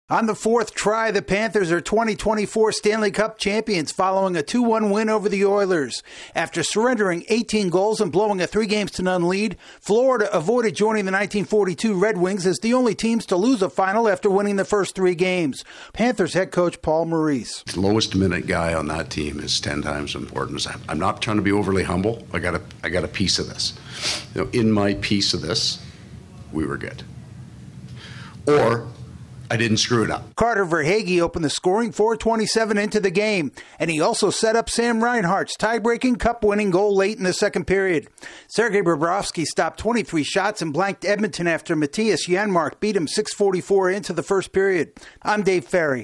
On the fourth try, the Panthers are 2024 Stanley Cup champions following a 2-1 win over the Oilers. After surrendering 18 goals and blowing a 3-0 lead, Florida avoided joining the 1942 Red Wings as the only teams to lose a final after winning the first 3 games. Panthers head coach Paul Maurice. The lowest minute guy on that team is 10 times as important. I'm not trying to be overly humble. I got a piece of this. In my piece of this, we were good. Or I didn't screw it up. Carter Verhaeghe opened the scoring 4:27 into the game, and he also set up Sam Reinhart's tie-breaking cup-winning goal late in the second period. Sergei Bobrovsky stopped 23 shots and blanked Edmonton after Matthias Janmark beat him 6:44 into the first period. I'm Dave Ferry.